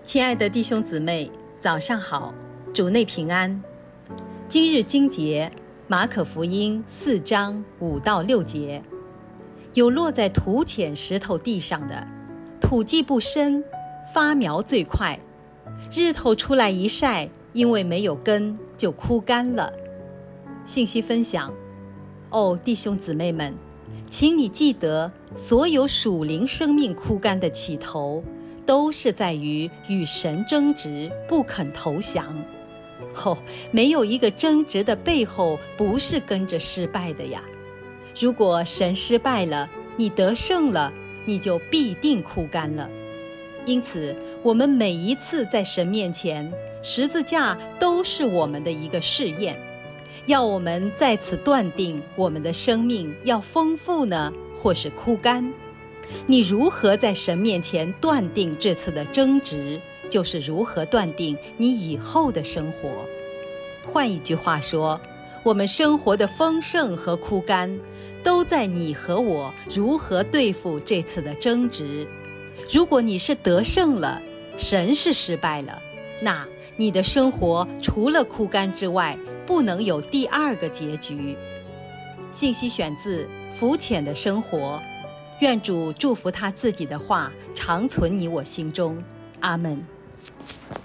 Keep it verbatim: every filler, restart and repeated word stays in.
亲爱的弟兄姊妹，早上好，主内平安。今日经节，马可福音四章五到六节。有落在土浅石头地上的，土既不深，发苗最快，日头出来一晒，因为没有根，就枯干了。信息分享。哦，弟兄姊妹们，请你记得，所有属灵生命枯干的起头，都是在于与神争执，不肯投降。哦，没有一个争执的背后不是跟着失败的呀。如果神失败了，你得胜了，你就必定枯干了。因此，我们每一次在神面前，十字架都是我们的一个试验，要我们在此断定我们的生命要丰富呢，或是枯干。你如何在神面前断定这次的争执，就是如何断定你以后的生活。换一句话说，我们生活的丰盛和枯干，都在你和我如何对付这次的争执。如果你是得胜了，神是失败了，那你的生活除了枯干之外，不能有第二个结局。信息选自《浮浅的生活》，愿主祝福他自己的话常存你我心中。阿们。